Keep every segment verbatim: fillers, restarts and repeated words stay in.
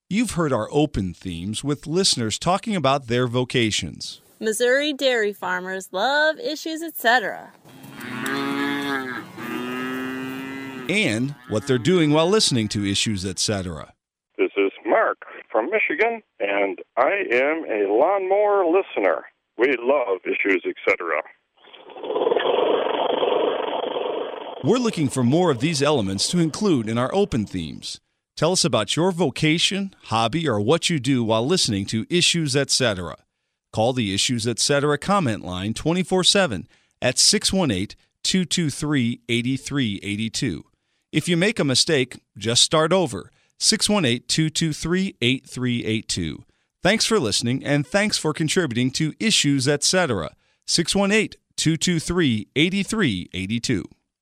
You've heard our open themes with listeners talking about their vocations. Missouri dairy farmers love issues, et cetera. And what they're doing while listening to Issues, et cetera. This is Mark from Michigan, and I am a lawnmower listener. We love Issues, et cetera. We're looking for more of these elements to include in our open themes. Tell us about your vocation, hobby, or what you do while listening to Issues, et cetera. Call the Issues, et cetera comment line twenty-four seven at six one eight, two two three, eight three eight two. If you make a mistake, just start over. six one eight, two two three, eight three eight two. Thanks for listening, and thanks for contributing to Issues, et cetera. six one eight, two two three, eight three eight two.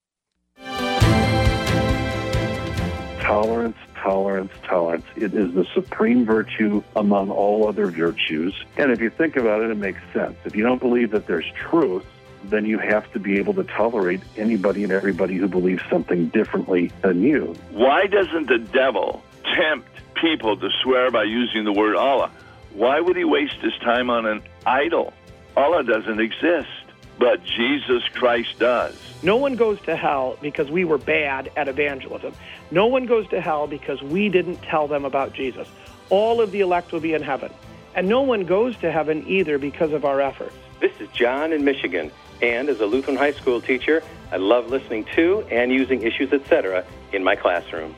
Tolerance, tolerance, tolerance. It is the supreme virtue among all other virtues. And if you think about it, it makes sense. If you don't believe that there's truth, then you have to be able to tolerate anybody and everybody who believes something differently than you. Why doesn't the devil tempt people to swear by using the word Allah? Why would he waste his time on an idol? Allah doesn't exist, but Jesus Christ does. No one goes to hell because we were bad at evangelism. No one goes to hell because we didn't tell them about Jesus. All of the elect will be in heaven. And no one goes to heaven either because of our efforts. This is John in Michigan, and as a Lutheran high school teacher, I love listening to and using Issues, et cetera in my classroom.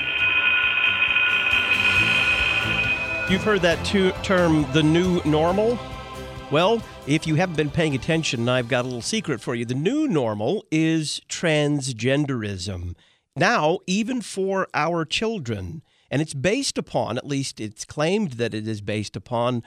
You've heard that tu- term, the new normal? Well, if you haven't been paying attention, I've got a little secret for you. The new normal is transgenderism. Now, even for our children. And it's based upon, at least it's claimed that it is based upon,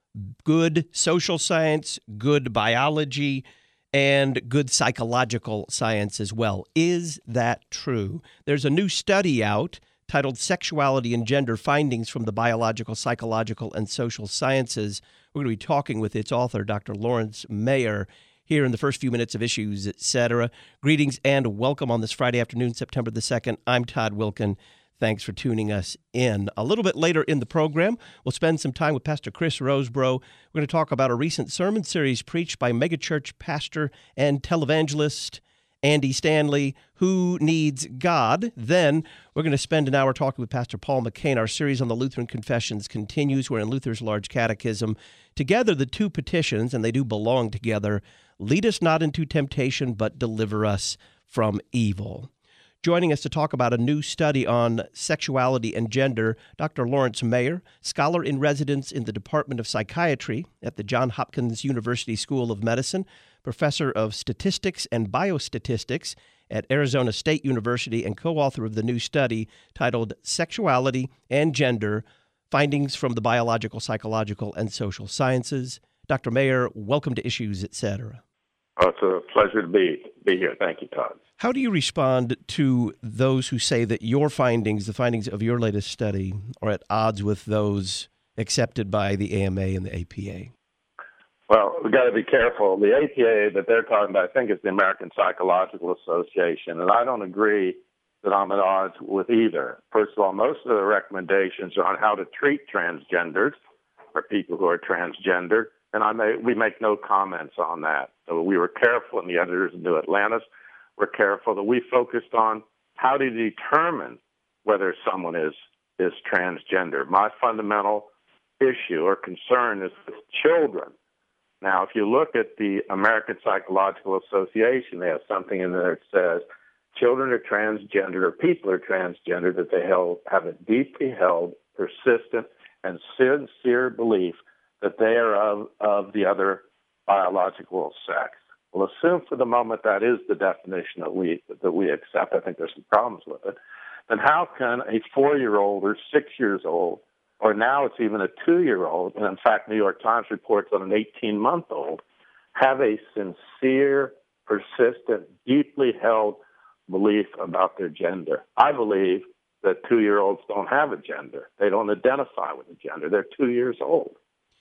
good social science, good biology, and good psychological science as well. Is that true? There's a new study out titled Sexuality and Gender Findings from the Biological, Psychological, and Social Sciences. We're going to be talking with its author, Doctor Lawrence Mayer, here in the first few minutes of Issues, et cetera. Greetings and welcome on this Friday afternoon, September the second. I'm Todd Wilkin. Thanks for tuning us in. A little bit later in the program, we'll spend some time with Pastor Chris Rosebrough. We're going to talk about a recent sermon series preached by megachurch pastor and televangelist Andy Stanley, Who Needs God? Then we're going to spend an hour talking with Pastor Paul McCain. Our series on the Lutheran Confessions continues. We're in Luther's Large Catechism. Together, the two petitions, and they do belong together, lead us not into temptation, but deliver us from evil. Joining us to talk about a new study on sexuality and gender, Doctor Lawrence Mayer, scholar in residence in the Department of Psychiatry at the Johns Hopkins University School of Medicine, professor of statistics and biostatistics at Arizona State University, and co-author of the new study titled Sexuality and Gender, Findings from the Biological, Psychological, and Social Sciences. Doctor Mayer, welcome to Issues, et cetera. Oh, it's a pleasure to be, be here. Thank you, Todd. How do you respond to those who say that your findings, the findings of your latest study, are at odds with those accepted by the A M A and the A P A? Well, we've got to be careful. The A P A that they're talking about, I think, is the American Psychological Association, and I don't agree that I'm at odds with either. First of all, most of the recommendations are on how to treat transgenders or people who are transgender, and I may, we make no comments on that. So we were careful, and the editors in New Atlantis were careful that we focused on how to determine whether someone is, is transgender. My fundamental issue or concern is with children. Now, if you look at the American Psychological Association, they have something in there that says children are transgender, or people are transgender, that they held, have a deeply held, persistent, and sincere belief that they are of, of the other biological sex. Well, assume for the moment that is the definition that we that we accept. I think there's some problems with it. Then how can a four-year-old or six years old, or now it's even a two-year-old, and in fact, New York Times reports on an eighteen-month-old, have a sincere, persistent, deeply held belief about their gender? I believe that two-year-olds don't have a gender. They don't identify with a gender. They're two years old.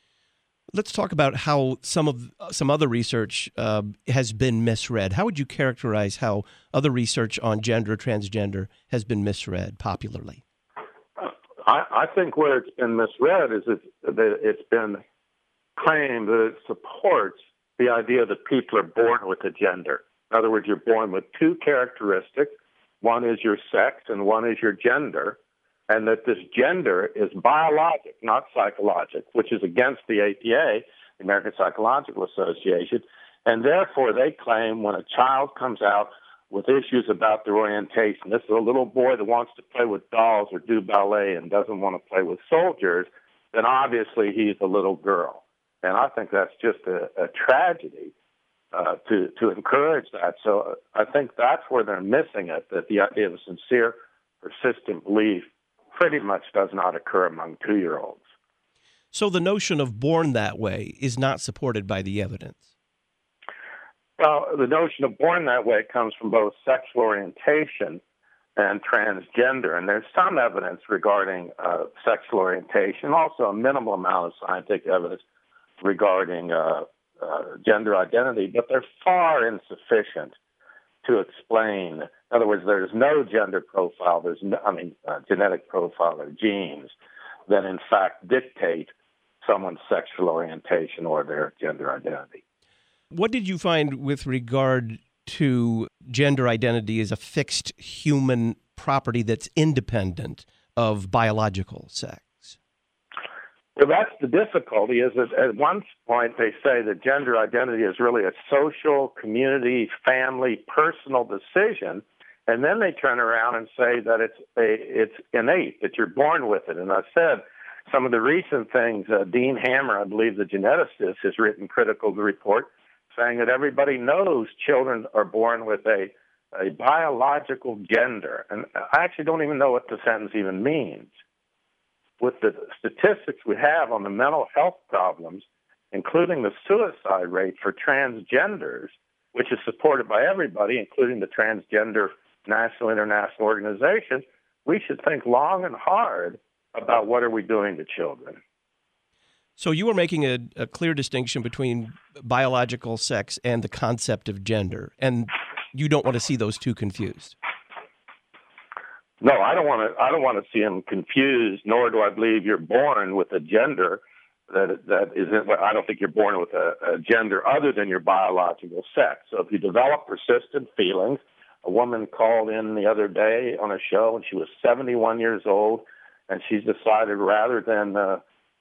Let's talk about how some of some other research uh, has been misread. How would you characterize how other research on gender, transgender, has been misread popularly? Uh, I, I think where it's been misread is it's, that it's been claimed that it supports the idea that people are born with a gender. In other words, you're born with two characteristics. One is your sex and one is your gender, and that this gender is biologic, not psychologic, which is against the A P A, the American Psychological Association. And therefore, they claim when a child comes out with issues about their orientation, this is a little boy that wants to play with dolls or do ballet and doesn't want to play with soldiers, then obviously he's a little girl. And I think that's just a, a tragedy uh, to, to encourage that. So I think that's where they're missing it, that the idea of a sincere, persistent belief pretty much does not occur among two-year-olds. So the notion of born that way is not supported by the evidence. Well, the notion of born that way comes from both sexual orientation and transgender, and there's some evidence regarding uh, sexual orientation, also a minimal amount of scientific evidence regarding uh, uh, gender identity, but they're far insufficient to explain. In other words, there's no gender profile, there's no, I mean, uh, genetic profile or genes that in fact dictate someone's sexual orientation or their gender identity. What did you find with regard to gender identity as a fixed human property that's independent of biological sex? Well, that's the difficulty, is that at one point they say that gender identity is really a social, community, family, personal decision, and then they turn around and say that it's a, it's innate, that you're born with it. And I said some of the recent things, uh, Dean Hammer, I believe the geneticist, has written critical to the report, saying that everybody knows children are born with a, a biological gender. And I actually don't even know what the sentence even means. With the statistics we have on the mental health problems, including the suicide rate for transgenders, which is supported by everybody, including the Transgender National International Organization, we should think long and hard about what are we doing to children. So you were making a, a clear distinction between biological sex and the concept of gender, and you don't want to see those two confused. No, I don't want to. I don't want to see them confused. Nor do I believe you're born with a gender that that isn't. I don't think you're born with a, a gender other than your biological sex. So if you develop persistent feelings, a woman called in the other day on a show, and she was seventy-one years old, and she's decided rather than uh,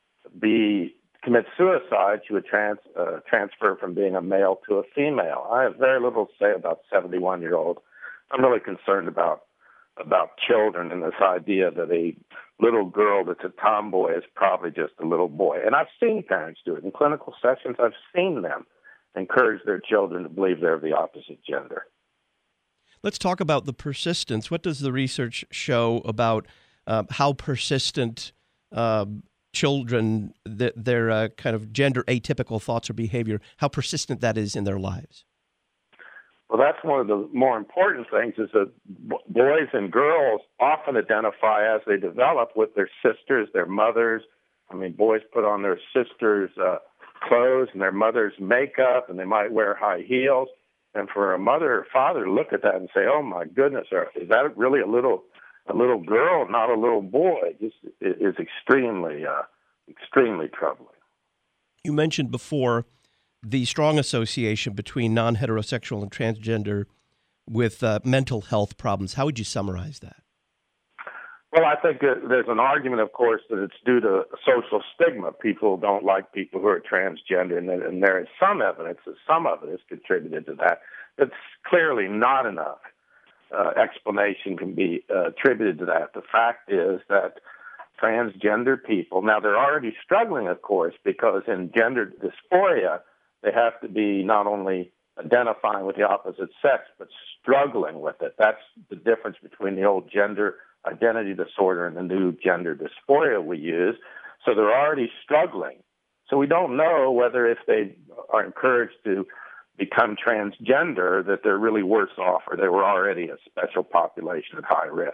be commit suicide, she would trans, uh, transfer from being a male to a female. I have very little to say about seventy-one-year-old. I'm really concerned about about children and this idea that a little girl that's a tomboy is probably just a little boy. And I've seen parents do it. In clinical sessions, I've seen them encourage their children to believe they're the opposite gender. Let's talk about the persistence. What does the research show about uh, how persistent uh, children, th- their uh, kind of gender atypical thoughts or behavior, how persistent that is in their lives? Well, that's one of the more important things, is that boys and girls often identify as they develop with their sisters, their mothers. I mean, boys put on their sisters' uh, clothes and their mother's makeup, and they might wear high heels. And for a mother or father to look at that and say, "Oh my goodness, is that really a little a little girl, not a little boy?" Just is extremely uh, extremely troubling. You mentioned before the strong association between non-heterosexual and transgender with uh, mental health problems. How would you summarize that? Well, I think that there's an argument, of course, that it's due to social stigma. People don't like people who are transgender, and, and there is some evidence that some of it has contributed to that. It's clearly not enough uh, explanation can be uh, attributed to that. The fact is that transgender people, now they're already struggling, of course, because in gender dysphoria, they have to be not only identifying with the opposite sex, but struggling with it. That's the difference between the old gender identity disorder and the new gender dysphoria we use. So they're already struggling. So we don't know whether if they are encouraged to become transgender that they're really worse off, or they were already a special population at high risk.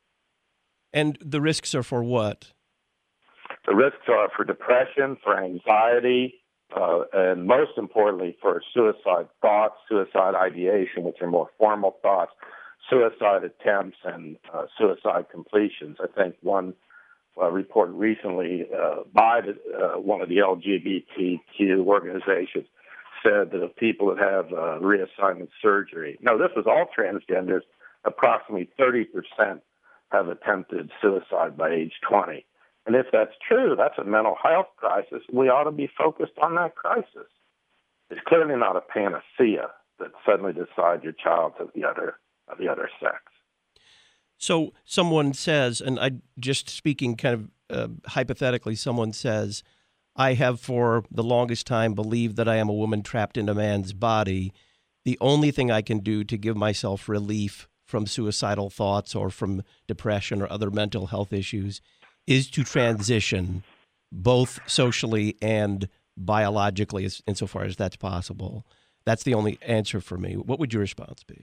And the risks are for what? The risks are for depression, for anxiety, Uh, and most importantly, for suicide thoughts, suicide ideation, which are more formal thoughts, suicide attempts, and uh, suicide completions. I think one uh, report recently uh, by the, uh, one of the L G B T Q organizations said that of people that have uh, reassignment surgery, no, this was all transgenders, approximately thirty percent have attempted suicide by age twenty. And if that's true, that's a mental health crisis. We ought to be focused on that crisis. It's clearly not a panacea that suddenly decide your child's of the other of the other sex. So someone says, and I just speaking kind of uh, hypothetically, someone says, I have for the longest time believed that I am a woman trapped in a man's body. The only thing I can do to give myself relief from suicidal thoughts or from depression or other mental health issues is to transition both socially and biologically, as, insofar as that's possible. That's the only answer for me. What would your response be?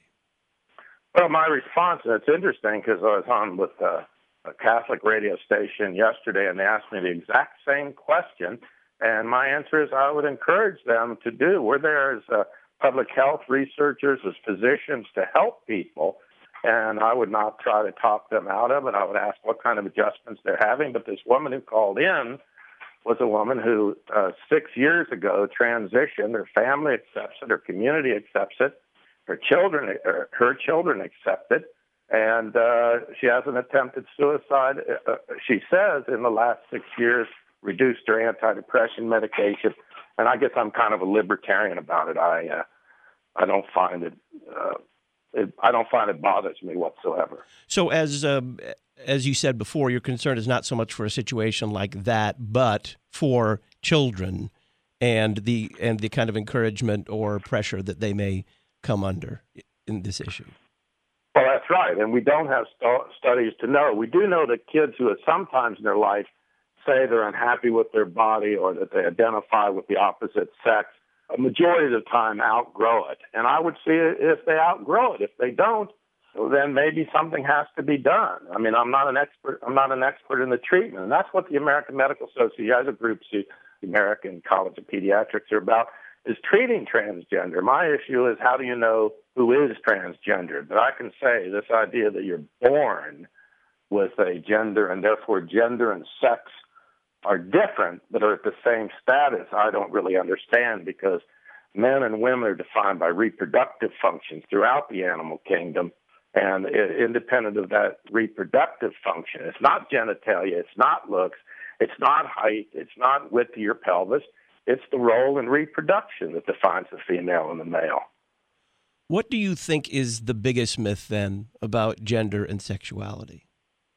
Well, my response, and it's interesting because I was on with uh, a Catholic radio station yesterday, and they asked me the exact same question, and my answer is I would encourage them to do. We're there as uh, public health researchers, as physicians, to help people, and I would not try to talk them out of it. I would ask what kind of adjustments they're having, but this woman who called in was a woman who uh, six years ago transitioned. Her family accepts it. Her community accepts it. Her children, er, her children accept it. And uh, she has an attempted suicide. Uh, she says in the last six years, reduced her antidepressant medication. And I guess I'm kind of a libertarian about it. I uh, I don't find it, uh, it I don't find it bothers me whatsoever. So as um, as you said before, your concern is not so much for a situation like that, but for children and the and the kind of encouragement or pressure that they may come under in this issue. Well, that's right. And we don't have st- studies to know. We do know that kids who at sometimes in their life say they're unhappy with their body or that they identify with the opposite sex, a majority of the time outgrow it. And I would see it if they outgrow it. If they don't, then maybe something has to be done. I mean, I'm not an expert. I'm not an expert in the treatment. And that's what the American Medical Association, other groups, the American College of Pediatrics, are about, is treating transgender. My issue is how do you know who is transgender? But I can say this idea that you're born with a gender and therefore gender and sex are different but are at the same status, I don't really understand, because men and women are defined by reproductive functions throughout the animal kingdom. And it, independent of that reproductive function, it's not genitalia, it's not looks, it's not height, it's not width of your pelvis. It's the role in reproduction that defines the female and the male. What do you think is the biggest myth, then, about gender and sexuality?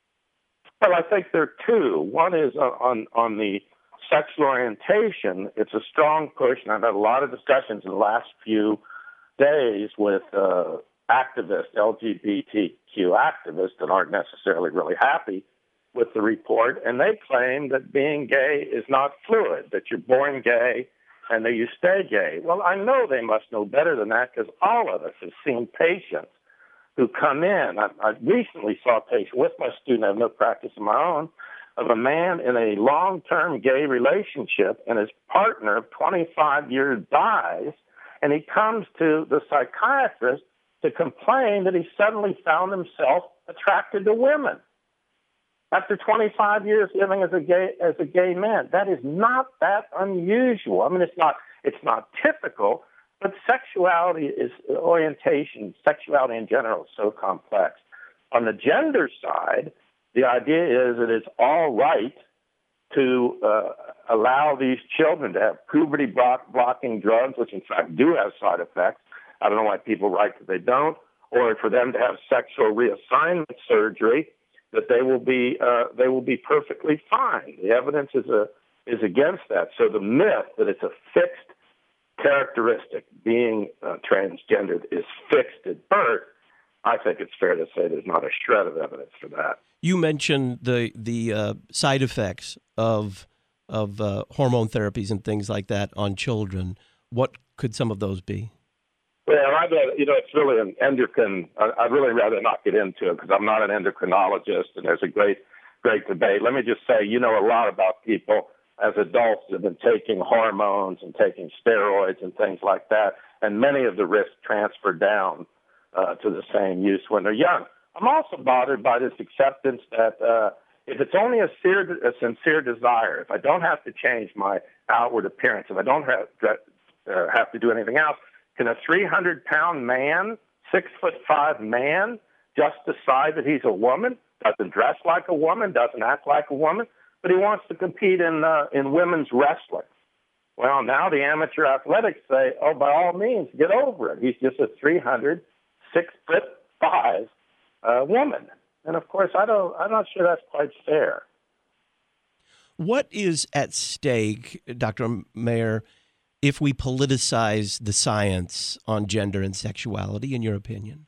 Well, I think there are two. One is on, on the sexual orientation. It's a strong push, and I've had a lot of discussions in the last few days with uh, activists, L G B T Q activists, that aren't necessarily really happy with the report, and they claim that being gay is not fluid, that you're born gay and that you stay gay. Well, I know they must know better than that because all of us have seen patients who come in. I, I recently saw a patient with my student, I have no practice of my own, of a man in a long-term gay relationship, and his partner of twenty-five years dies, and he comes to the psychiatrist to complain that he suddenly found himself attracted to women after twenty-five years living as a gay as a gay man. That is not that unusual. I mean, it's not it's not typical, but sexuality is orientation, sexuality in general is so complex. On the gender side, the idea is that it's all right to uh, allow these children to have puberty block, blocking drugs, which in fact do have side effects. I don't know why people write that they don't, or for them to have sexual reassignment surgery, that they will be uh, they will be perfectly fine. The evidence is a is against that. So the myth that it's a fixed characteristic, being uh, transgendered, is fixed at birth, I think it's fair to say there's not a shred of evidence for that. You mentioned the the uh, side effects of of uh, hormone therapies and things like that on children. What could some of those be? Well, I you know, it's really an endocrine. I'd really rather not get into it because I'm not an endocrinologist, and there's a great, great debate. Let me just say, you know a lot about people as adults that have been taking hormones and taking steroids and things like that, and many of the risks transfer down uh, to the same use when they're young. I'm also bothered by this acceptance that uh, If it's only a, sincere, a sincere desire, if I don't have to change my outward appearance, if I don't have to, uh, have to do anything else, can a three hundred pound man, six foot five man, just decide that he's a woman, doesn't dress like a woman, doesn't act like a woman, but he wants to compete in uh, in women's wrestling? Well, now the amateur athletics say, oh, by all means, get over it. He's just a three hundred, six foot five uh, woman. And of course, I don't, I'm not sure that's quite fair. What is at stake, Doctor Mayer, if we politicize the science on gender and sexuality, in your opinion?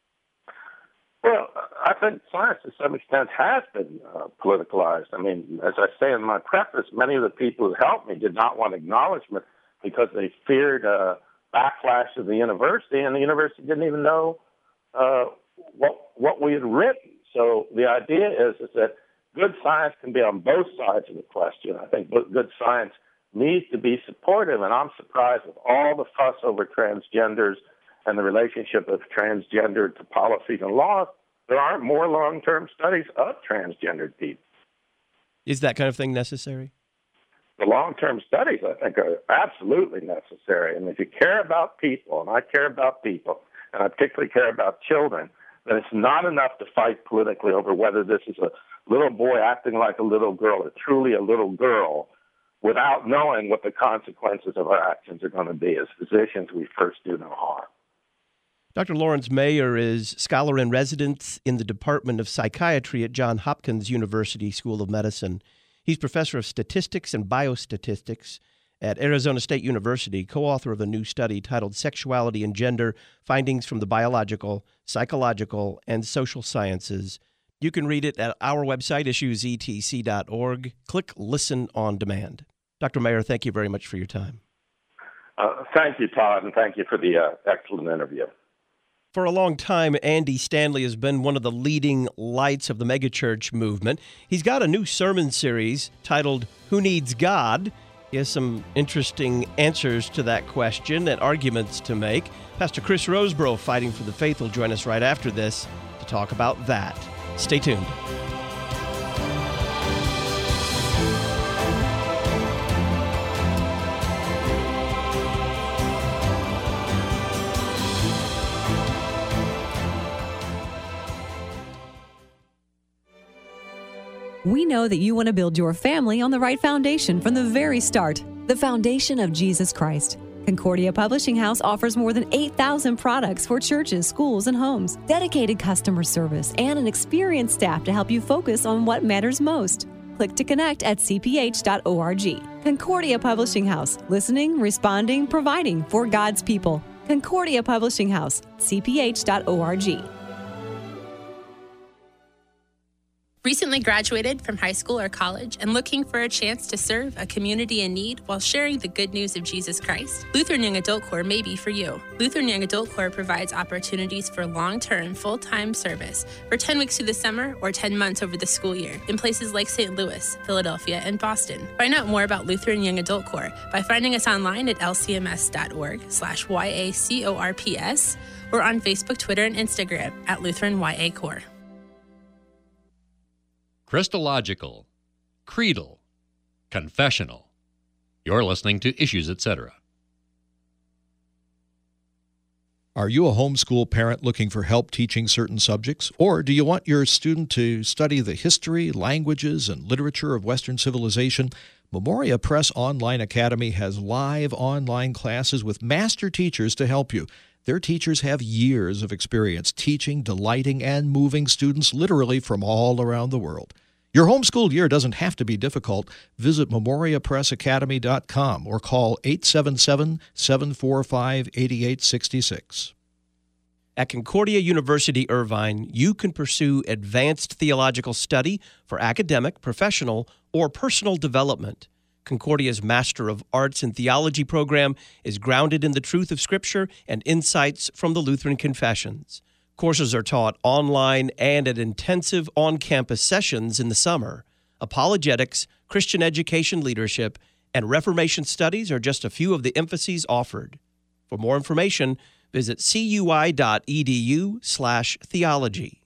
Well, I think science to some extent has been uh, politicalized. I mean, as I say in my preface, many of the people who helped me did not want acknowledgement because they feared uh, backlash of the university, and the university didn't even know uh, what what we had written. So the idea is, is that good science can be on both sides of the question. I think good science needs to be supportive, and I'm surprised with all the fuss over transgenders and the relationship of transgender to policies and laws, there aren't more long-term studies of transgendered people. Is that kind of thing necessary? The long-term studies, I think, are absolutely necessary. And if you care about people, and I care about people, and I particularly care about children, then it's not enough to fight politically over whether this is a little boy acting like a little girl or truly a little girl without knowing what the consequences of our actions are going to be. As physicians, we first do no harm. Doctor Lawrence Mayer is scholar in residence in the Department of Psychiatry at Johns Hopkins University School of Medicine. He's professor of statistics and biostatistics at Arizona State University, co-author of a new study titled Sexuality and Gender, Findings from the Biological, Psychological, and Social Sciences. You can read it at our website, issues e t c dot org. Click Listen on Demand. Doctor Mayer, thank you very much for your time. Uh, thank you, Todd, and thank you for the uh, excellent interview. For a long time, Andy Stanley has been one of the leading lights of the megachurch movement. He's got a new sermon series titled Who Needs God? He has some interesting answers to that question and arguments to make. Pastor Chris Roseborough, Fighting for the Faith, will join us right after this to talk about that. Stay tuned. We know that you want to build your family on the right foundation from the very start, the foundation of Jesus Christ. Concordia Publishing House offers more than eight thousand products for churches, schools, and homes, dedicated customer service, and an experienced staff to help you focus on what matters most. Click to connect at c p h dot org. Concordia Publishing House, listening, responding, providing for God's people. Concordia Publishing House, c p h dot org. Recently graduated from high school or college and looking for a chance to serve a community in need while sharing the good news of Jesus Christ? Lutheran Young Adult Corps may be for you. Lutheran Young Adult Corps provides opportunities for long-term, full-time service for ten weeks through the summer or ten months over the school year in places like Saint Louis, Philadelphia, and Boston. Find out more about Lutheran Young Adult Corps by finding us online at l c m s dot org slash y a c o r p s or on Facebook, Twitter, and Instagram at Lutheran Y A Corps. Christological, creedal, confessional. You're listening to Issues, et cetera. Are you a homeschool parent looking for help teaching certain subjects? Or do you want your student to study the history, languages, and literature of Western civilization? Memoria Press Online Academy has live online classes with master teachers to help you. Their teachers have years of experience teaching, delighting, and moving students literally from all around the world. Your homeschool year doesn't have to be difficult. Visit memoria press academy dot com or call eight seven seven, seven four five, eight eight six six. At Concordia University Irvine, you can pursue advanced theological study for academic, professional, or personal development. Concordia's Master of Arts in Theology program is grounded in the truth of Scripture and insights from the Lutheran Confessions. Courses are taught online and at intensive on-campus sessions in the summer. Apologetics, Christian education leadership, and Reformation studies are just a few of the emphases offered. For more information, visit cui dot e d u slash theology.